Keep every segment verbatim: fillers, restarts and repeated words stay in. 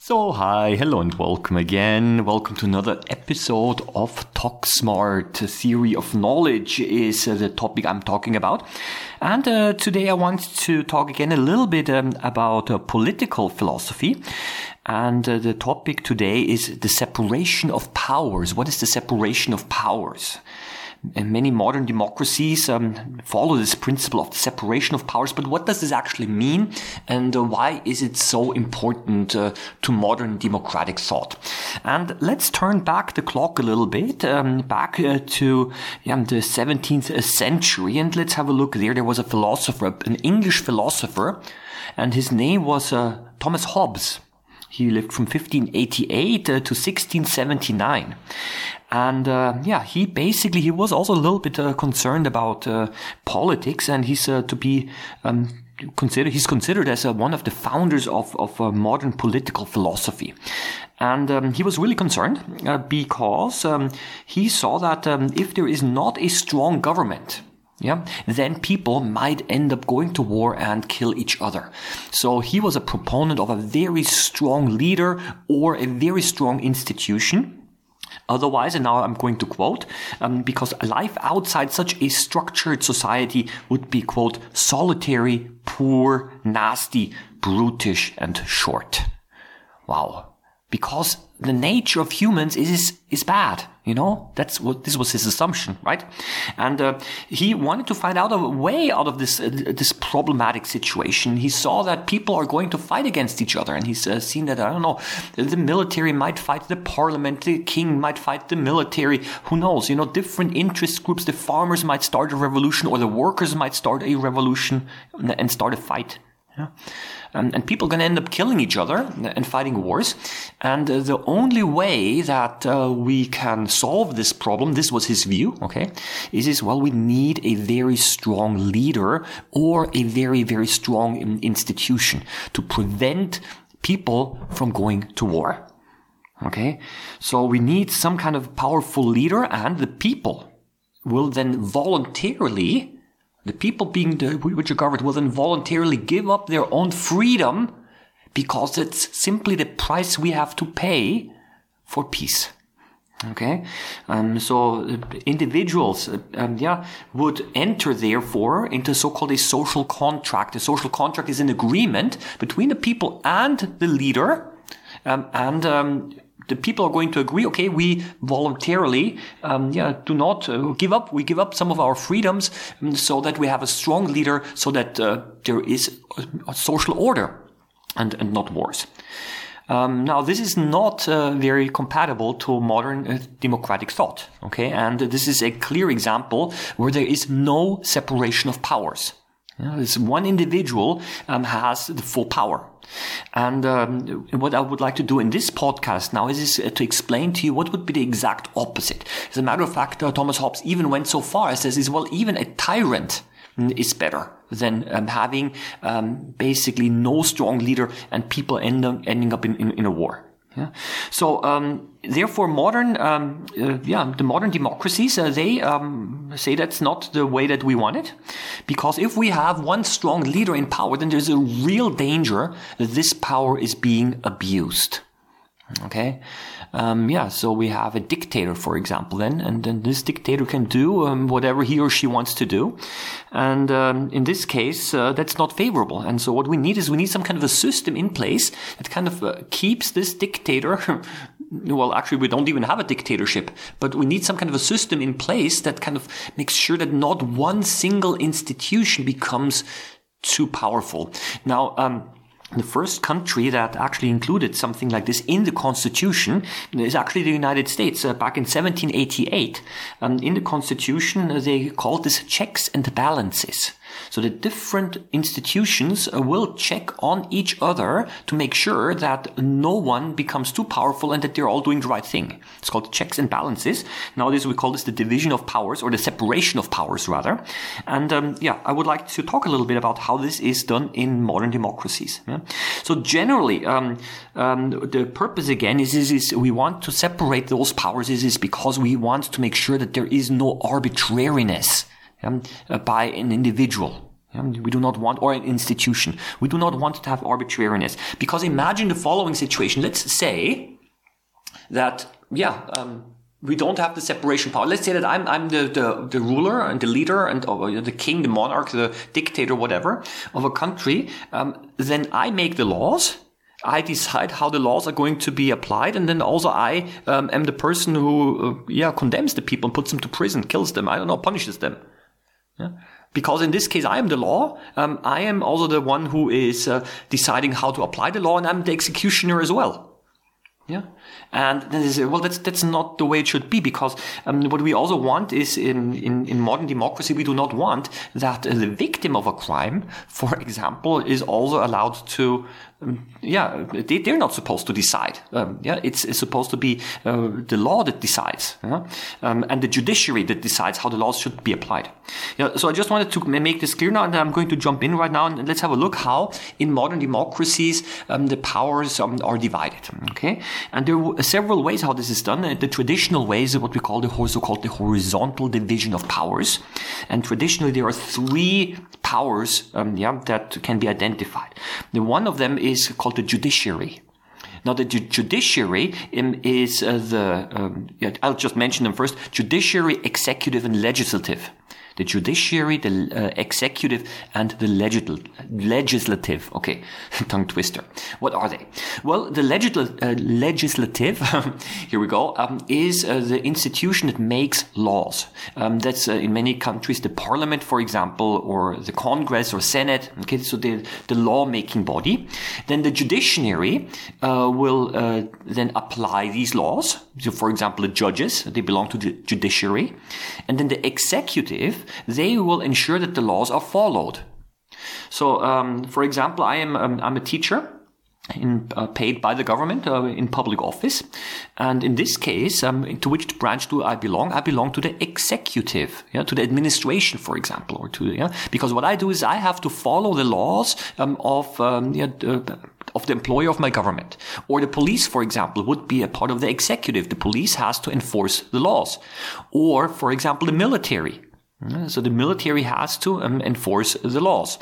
So hi, hello and welcome again. Welcome to another episode of Talk Smart. Theory of knowledge is uh, the topic I'm talking about. And uh, today I want to talk again a little bit um, about uh, political philosophy. And uh, the topic today is the separation of powers. What is the separation of powers? And many modern democracies um, follow this principle of the separation of powers, but what does this actually mean, and uh, why is it so important uh, to modern democratic thought? And let's turn back the clock a little bit, um, back uh, to yeah, the seventeenth century, and let's have a look there. There was a philosopher, an English philosopher, and his name was uh, Thomas Hobbes. He lived from fifteen eighty-eight uh, to sixteen seventy-nine. And, uh, yeah, he basically, he was also a little bit uh, concerned about uh, politics, and he's uh, to be um, considered, he's considered as uh, one of the founders of, of uh, modern political philosophy. And um, he was really concerned uh, because um, he saw that um, if there is not a strong government, yeah, then people might end up going to war and kill each other. So he was a proponent of a very strong leader or a very strong institution. Otherwise, and now I'm going to quote, um, because life outside such a structured society would be, quote, solitary, poor, nasty, brutish, and short. Wow. Because the nature of humans is is bad, you know? That's what, this was his assumption, right? And uh, he wanted to find out a way out of this uh, this problematic situation. He saw that people are going to fight against each other, and he's uh, seen that, I don't know, the military might fight the parliament, the king might fight the military, who knows, you know, different interest groups, the farmers might start a revolution, or the workers might start a revolution and start a fight. Yeah. Um, and people are going to end up killing each other and fighting wars. And uh, the only way that uh, we can solve this problem, this was his view, okay, is, is, well, we need a very strong leader or a very, very strong institution to prevent people from going to war. Okay, so we need some kind of powerful leader, and the people will then voluntarily The people being the, which are governed will then voluntarily give up their own freedom because it's simply the price we have to pay for peace. Okay, um, so individuals, uh, um, yeah, would enter therefore into so-called a social contract. A social contract is an agreement between the people and the leader, um, and um, the people are going to agree, okay, we voluntarily, um, yeah, do not uh, give up. We give up some of our freedoms um, so that we have a strong leader, so that uh, there is a, a social order and, and not wars. Um, now, this is not uh, very compatible to modern uh, democratic thought, okay? And this is a clear example where there is no separation of powers. You know, this one individual um, has the full power. And um, what I would like to do in this podcast now is, is uh, to explain to you what would be the exact opposite. As a matter of fact, uh, Thomas Hobbes even went so far as says, is, well, even a tyrant is better than um, having um, basically no strong leader and people end up, ending up in, in, in a war. Yeah. So, um, therefore, modern, um, uh, yeah, the modern democracies, uh, they um, say that's not the way that we want it, because if we have one strong leader in power, then there's a real danger that this power is being abused. Okay, um, yeah. So we have a dictator, for example, then, and then this dictator can do um, whatever he or she wants to do, and um, in this case, uh, that's not favorable. And so what we need is we need some kind of a system in place that kind of uh, keeps this dictator. Well, actually, we don't even have a dictatorship, but we need some kind of a system in place that kind of makes sure that not one single institution becomes too powerful. Now, um, the first country that actually included something like this in the Constitution is actually the United States. Uh, back in seventeen eighty-eight, um, in the Constitution, uh, they called this checks and balances. So the different institutions uh, will check on each other to make sure that no one becomes too powerful and that they're all doing the right thing. It's called checks and balances. Nowadays we call this the division of powers, or the separation of powers rather. And um, yeah, I would like to talk a little bit about how this is done in modern democracies. Yeah? So generally, um, um, the purpose again is, is, is we want to separate those powers is, is because we want to make sure that there is no arbitrariness Um, uh, by an individual. We do not want, or an institution, we do not want to have arbitrariness. Because imagine the following situation. Let's say that, yeah, um, we don't have the separation of power. Let's say that I'm I'm the, the, the ruler and the leader and uh, the king, the monarch, the dictator, whatever, of a country. Um, then I make the laws. I decide how the laws are going to be applied, and then also I um, am the person who, uh, yeah, condemns the people and puts them to prison, kills them. I don't know, punishes them. Yeah. Because in this case, I am the law. Um, I am also the one who is uh, deciding how to apply the law, and I'm the executioner as well. Yeah, and then they say, well, that's that's not the way it should be, because um, what we also want is in, in, in modern democracy, we do not want that uh, the victim of a crime, for example, is also allowed to. Um, yeah, they, they're not supposed to decide. Um, yeah, it's, it's supposed to be uh, the law that decides, yeah? um, and the judiciary that decides how the laws should be applied. Yeah, so I just wanted to make this clear now, and I'm going to jump in right now, and let's have a look how in modern democracies um, the powers um, are divided. Okay, and there are several ways how this is done. The traditional ways are what we call the so-called the horizontal division of powers, and traditionally there are three powers, um, yeah, that can be identified. The one of them is is called the judiciary. Now, the ju- judiciary um, is uh, the, um, yeah, I'll just mention them first, judiciary, executive, and legislative. The judiciary, the uh, executive, and the legis- legislative. Okay, tongue twister. What are they? Well, the legisl- uh, legislative, here we go, um, is uh, the institution that makes laws. Um, that's uh, in many countries the parliament, for example, or the Congress or Senate. Okay, so the, the law-making body. Then the judiciary uh, will uh, then apply these laws. So, for example, the judges, they belong to the judiciary. And then the executive, they will ensure that the laws are followed. So, um, for example, I am um, I'm a teacher in, uh, paid by the government uh, in public office, and in this case, um, to which branch do I belong? I belong to the executive, yeah, to the administration, for example, or to yeah, because what I do is I have to follow the laws um, of um, yeah, uh, of the employer of my government. Or the police, for example, would be a part of the executive. The police has to enforce the laws. Or, for example, the military. So the military has to um, enforce the laws.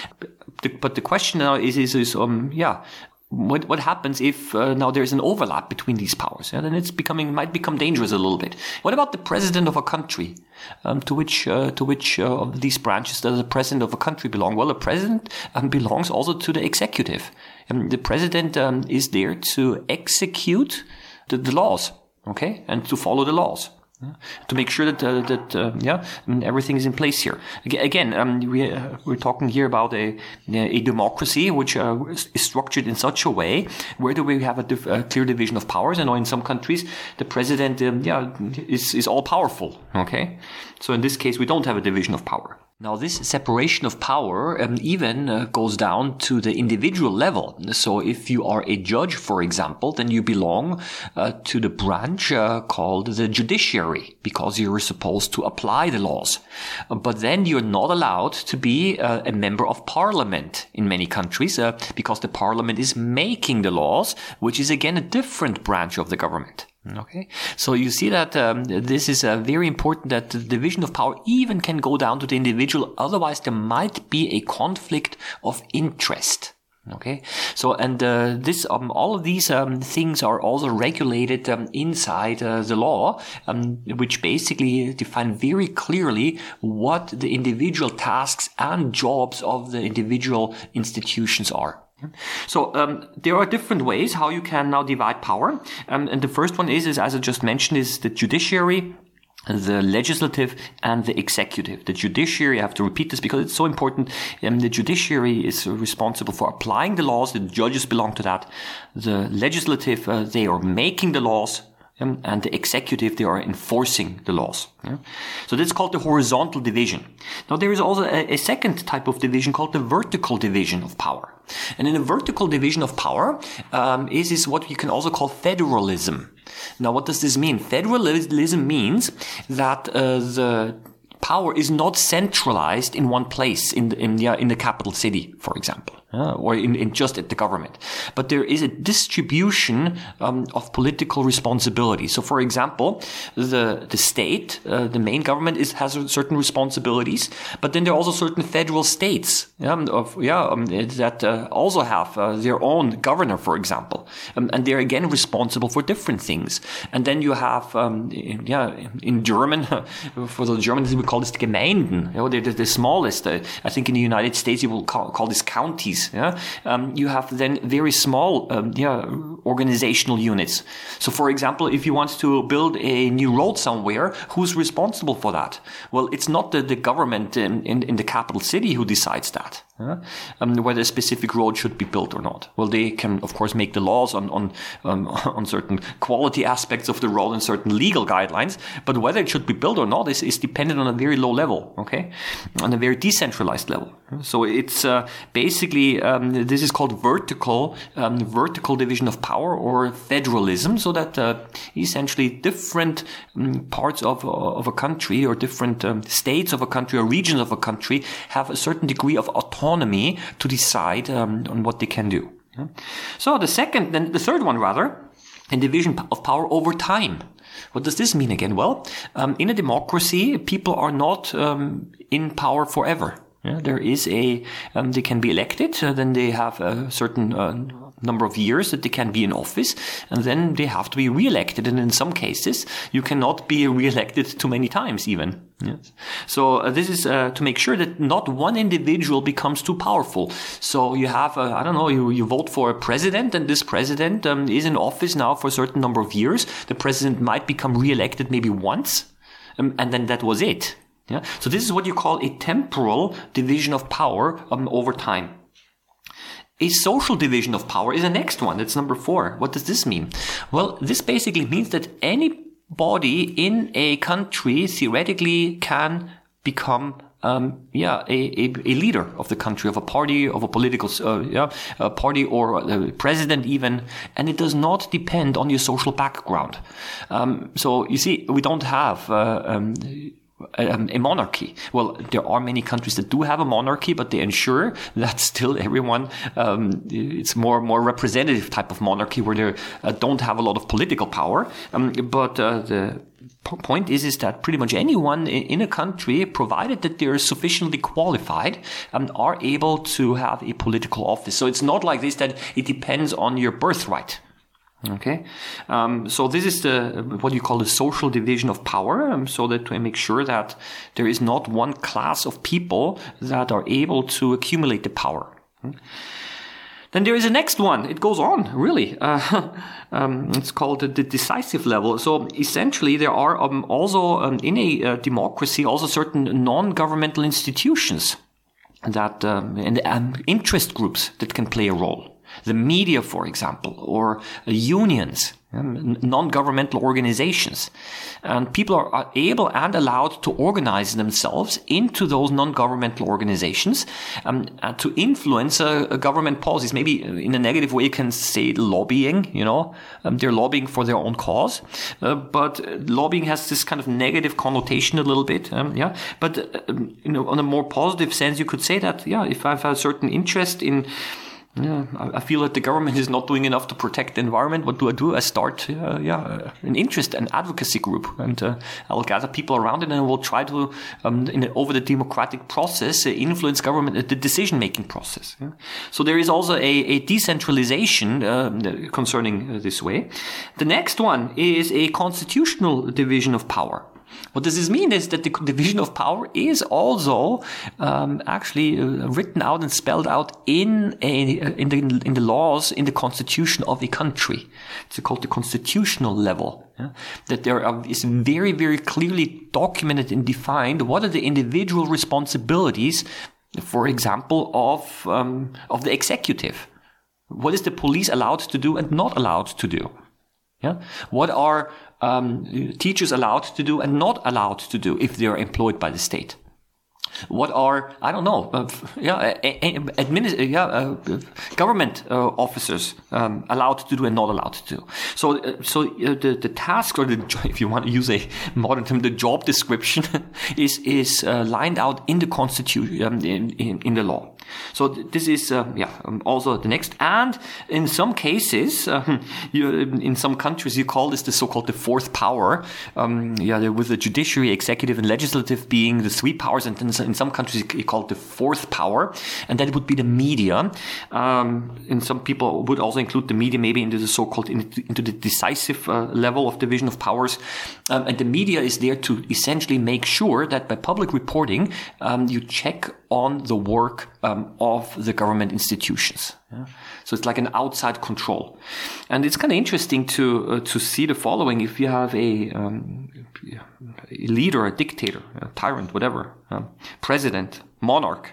But the question now is, is, is um, yeah, what what happens if uh, now there's an overlap between these powers? Yeah, then it's becoming might become dangerous a little bit. What about the president of a country? Um, to which uh, to which uh, of these branches does the president of a country belong? Well, the president um, belongs also to the executive. Um, the president um, is there to execute the, the laws, okay, and to follow the laws. Yeah. To make sure that uh, that uh, yeah everything is in place here. Again, um, we uh, we're talking here about a a democracy which uh, is structured in such a way where do we have a, diff- a clear division of powers. I know in some countries the president um, yeah is is all powerful. Okay, so in this case we don't have a division of power. Now, this separation of power um, even uh, goes down to the individual level. So if you are a judge, for example, then you belong uh, to the branch uh, called the judiciary, because you're supposed to apply the laws. Uh, but then you're not allowed to be uh, a member of parliament in many countries, uh, because the parliament is making the laws, which is again a different branch of the government. Okay, so you see that um, this is uh, very important, that the division of power even can go down to the individual. Otherwise, there might be a conflict of interest. Okay, so and uh, this um, all of these um, things are also regulated um, inside uh, the law, um, which basically define very clearly what the individual tasks and jobs of the individual institutions are. So um, there are different ways how you can now divide power, um, and the first one is, is, as I just mentioned, is the judiciary, the legislative, and the executive. The judiciary, I have to repeat this because it's so important, um, the judiciary is responsible for applying the laws, the judges belong to that. The legislative, uh, they are making the laws, Um, and the executive, they are enforcing the laws. Yeah? So that's called the horizontal division. Now there is also a, a second type of division called the vertical division of power. And in a vertical division of power um, is, is what you can also call federalism. Now what does this mean? Federalism means that uh, the power is not centralized in one place, in the, in, yeah, in the capital city, for example. Uh, or in, in just at the government. But there is a distribution um, of political responsibility. So, for example, the the state, uh, the main government, is has certain responsibilities, but then there are also certain federal states, yeah, of, yeah um, that uh, also have uh, their own governor, for example, um, and they're again responsible for different things. And then you have, um, yeah, in German, for the Germans we call this Gemeinden. You know, they're the, the smallest. Uh, I think in the United States you will call, call this counties. Yeah, um, you have then very small, um, yeah, organizational units. So, for example, if you want to build a new road somewhere, who's responsible for that? Well, it's not the, the government in, in, in the capital city who decides that, yeah? um, whether a specific road should be built or not. Well, they can, of course, make the laws on on um, on certain quality aspects of the road and certain legal guidelines, but whether it should be built or not is, is dependent on a very low level, okay, on a very decentralized level. So it's uh, basically Um, this is called vertical um, vertical division of power, or federalism, so that uh, essentially different um, parts of of a country, or different um, states of a country, or regions of a country have a certain degree of autonomy to decide um, on what they can do. Yeah? So the second, then the third one rather, a division of power over time. What does this mean again? Well, um, in a democracy, people are not um, in power forever. Yeah, there is a, um, they can be elected, uh, then they have a certain uh, number of years that they can be in office, and then they have to be re-elected. And in some cases, you cannot be re-elected too many times even. Yes. So uh, this is uh, to make sure that not one individual becomes too powerful. So you have, uh, I don't know, you, you vote for a president, and this president um, is in office now for a certain number of years. The president might become re-elected maybe once, um, and then that was it. Yeah. So this is what you call a temporal division of power um, over time. A social division of power is the next one. That's number four. What does this mean? Well, this basically means that anybody in a country theoretically can become Um, yeah, a, a, a leader of the country, of a party, of a political, uh, yeah, a party, or a president even, and it does not depend on your social background. Um, so you see, we don't have uh, um, a, a monarchy. Well, there are many countries that do have a monarchy, but they ensure that still everyone, um, it's more more representative type of monarchy where they uh, don't have a lot of political power. Um, but uh, the point is, is that pretty much anyone in a country, provided that they're sufficiently qualified, um, are able to have a political office. So it's not like this that it depends on your birthright. Okay, um, so this is the what you call the social division of power, um, so that to make sure that there is not one class of people that are able to accumulate the power. Then there is a next one. It goes on, really. Uh, um, it's called the, the decisive level. So essentially, there are um, also um, in a uh, democracy also certain non-governmental institutions that um, and um, interest groups that can play a role. The media, for example, or uh, unions, um, non-governmental organizations. And people are, are able and allowed to organize themselves into those non-governmental organizations um, and to influence uh, uh, government policies. Maybe in a negative way, you can say lobbying, you know. Um, they're lobbying for their own cause. Uh, but lobbying has this kind of negative connotation a little bit, um, yeah. But, uh, you know, on a more positive sense, you could say that, yeah, if I've a certain interest in Yeah, I feel that the government is not doing enough to protect the environment. What do I do? I start, uh, yeah, an interest, an advocacy group, and uh, I'll gather people around it, and we'll try to, um, in, over the democratic process, uh, influence government, uh, the decision-making process. Yeah? So there is also a, a decentralization uh, concerning uh, this way. The next one is a constitutional division of power. What does this mean is that the division of power is also um, actually uh, written out and spelled out in a, in the in the laws, in the constitution of a country. It's called the constitutional level. Yeah? That there are, is very very clearly documented and defined what are the individual responsibilities, for example, of um, of the executive. What is the police allowed to do and not allowed to do? Yeah. What are um, teachers allowed to do and not allowed to do if they are employed by the state? What are, I don't know, uh, yeah, administ- yeah uh, government uh, officers um, allowed to do and not allowed to do? So, uh, so uh, the the task, or the, if you want to use a modern term, the job description is is uh, lined out in the constitution, um, in, in in the law. So th- this is uh, yeah um, also the next. And in some cases, uh, you, in some countries, you call this the so-called the fourth power. Um, yeah, the, with the judiciary, executive, and legislative being the three powers, and in, in some countries you call it the fourth power, and that would be the media. Um, and some people would also include the media maybe into the so-called into, into the decisive uh, level of division of powers. Um, and the media is there to essentially make sure that by public reporting, um, you check on the work um, of the government institutions. Yeah? So it's like an outside control. And it's kind of interesting to uh, to see the following. If you have a, um, a leader, a dictator, a tyrant, whatever, um, president, monarch,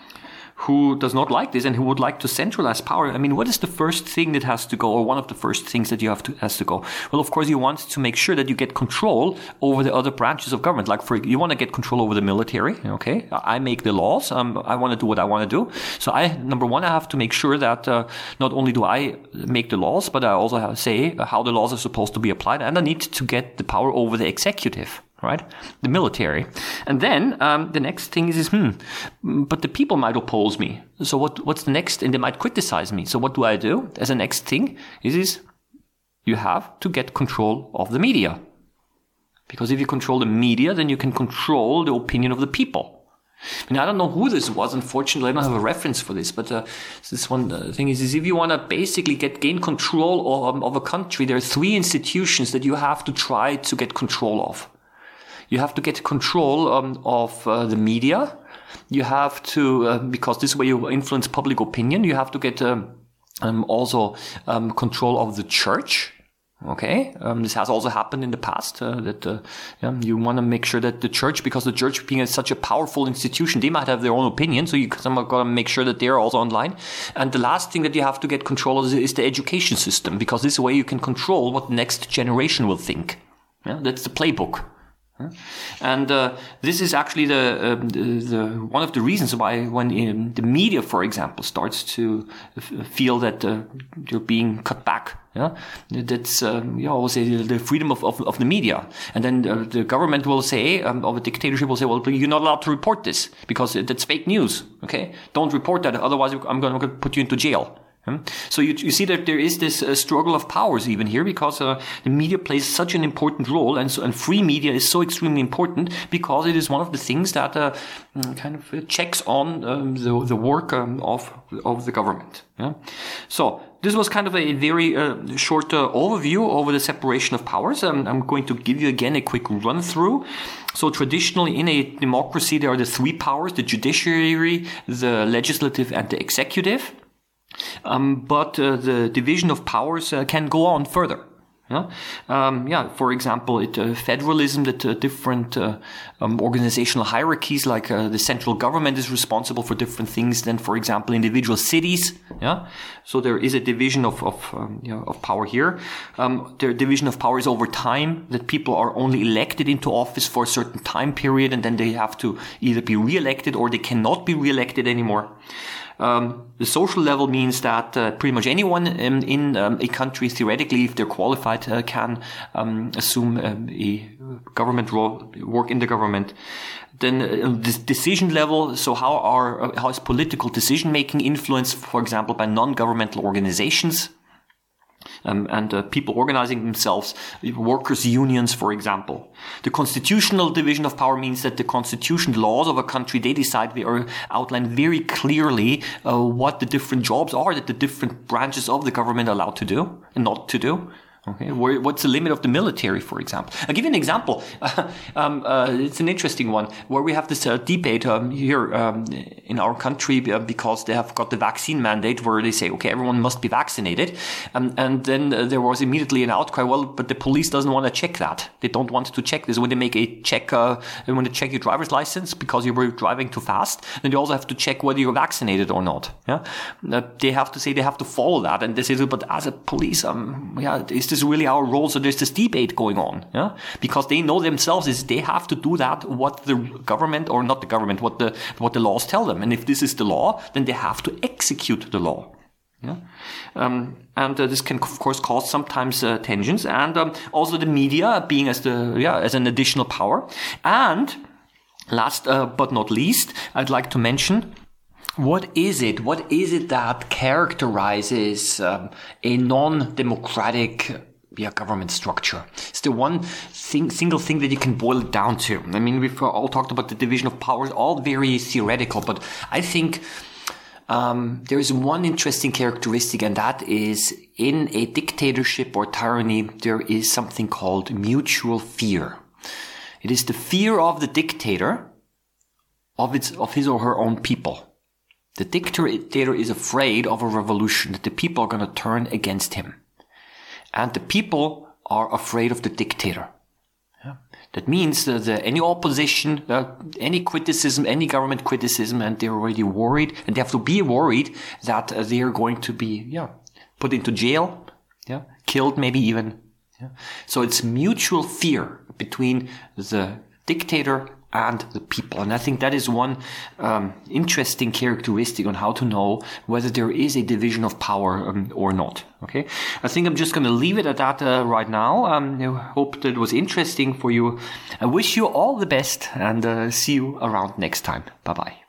who does not like this and who would like to centralize power, I mean, what is the first thing that has to go, or one of the first things that you have to has to go? Well, of course, you want to make sure that you get control over the other branches of government. Like, for you want to get control over the military. Okay, I make the laws. Um, I want to do what I want to do. So, I number one, I have to make sure that uh, not only do I make the laws, but I also have to say how the laws are supposed to be applied, and I need to get the power over the executive. Right, the military, and then um, the next thing is, is hmm, but the people might oppose me. So what? What's the next? And they might criticize me. So what do I do? As a next thing is, is you have to get control of the media, because if you control the media, then you can control the opinion of the people. I mean, I don't know who this was. Unfortunately, I don't have a reference for this. But uh, this one uh, thing is, is if you want to basically get gain control of, of a country, there are three institutions that you have to try to get control of. You have to get control um, of uh, the media. You have to, uh, because this way you influence public opinion, you have to get um, um, also um, control of the church. Okay, um, this has also happened in the past, uh, that uh, yeah, you want to make sure that the church, because the church being a, such a powerful institution, they might have their own opinion, so you somehow got to make sure that they're also online. And the last thing that you have to get control of is, is the education system, because this way you can control what the next generation will think. Yeah, that's the playbook. And uh, this is actually the, uh, the, the one of the reasons why when in the media, for example, starts to f- feel that uh, you're being cut back. Yeah, that's um, you always say the freedom of, of, of the media, and then uh, the government will say, um, of a dictatorship will say, well, you're not allowed to report this because that's fake news. Okay, don't report that, otherwise I'm going to put you into jail. So you, you see that there is this uh, struggle of powers even here, because uh, the media plays such an important role, and so, and free media is so extremely important because it is one of the things that uh, kind of checks on um, the, the work um, of of the government. Yeah? So this was kind of a very uh, short uh, overview over the separation of powers. Um, I'm going to give you again a quick run through. So traditionally in a democracy there are the three powers: the judiciary, the legislative, and the executive. Um, but uh, the division of powers uh, can go on further. Yeah, um, yeah. For example, it uh, federalism, that uh, different uh, um, organizational hierarchies, like uh, the central government is responsible for different things than, for example, individual cities. Yeah, so there is a division of of um, you know, of power here. Um, their division of power is over time, that people are only elected into office for a certain time period, and then they have to either be re-elected or they cannot be re-elected anymore. Um, the social level means that uh, pretty much anyone in, in um, a country, theoretically, if they're qualified, uh, can um, assume um, a government role, work in the government. Then uh, this decision level, so how are uh, how is political decision making influenced, for example, by non-governmental organizations? Um, and uh, people organizing themselves, workers' unions, for example. The constitutional division of power means that the constitution, the laws of a country, they decide, they are outlined very clearly uh, what the different jobs are that the different branches of the government are allowed to do and not to do. Okay, where, what's the limit of the military, for example? I'll give you an example. um, uh, it's an interesting one, where we have this uh, debate um, here um, in our country uh, because they have got the vaccine mandate where they say, okay, everyone must be vaccinated. Um, and then uh, there was immediately an outcry, well, but the police doesn't want to check that. They don't want to check this. When they make a check, uh, when they check your driver's license because you were driving too fast, then they also have to check whether you're vaccinated or not. Yeah, uh, they have to say they have to follow that. And they say, but as a police, um, yeah, is this is really our role? So there's this debate going on, yeah, because they know themselves is they have to do that what the government, or not the government, what the what the laws tell them, and if this is the law, then they have to execute the law. Yeah, um, and uh, this can of course cause sometimes uh, tensions, and um, also the media being as the yeah as an additional power. And last uh, but not least, I'd like to mention what is it? What is it that characterizes um, a non-democratic yeah, government structure? It's the one thing, single thing that you can boil it down to. I mean, we've all talked about the division of powers, all very theoretical, but I think um, there is one interesting characteristic, and that is in a dictatorship or tyranny, there is something called mutual fear. It is the fear of the dictator of its, of his or her own people. The dictator is afraid of a revolution, that the people are going to turn against him. And the people are afraid of the dictator. Yeah. That means that uh, any opposition, uh, any criticism, any government criticism, and they're already worried, and they have to be worried that uh, they are going to be, yeah, put into jail, yeah, killed maybe even. Yeah. So it's mutual fear between the dictator and the people. And I think that is one um, interesting characteristic on how to know whether there is a division of power um, or not. Okay, I think I'm just going to leave it at that uh, right now. Um, I hope that it was interesting for you. I wish you all the best, and uh, see you around next time. Bye-bye.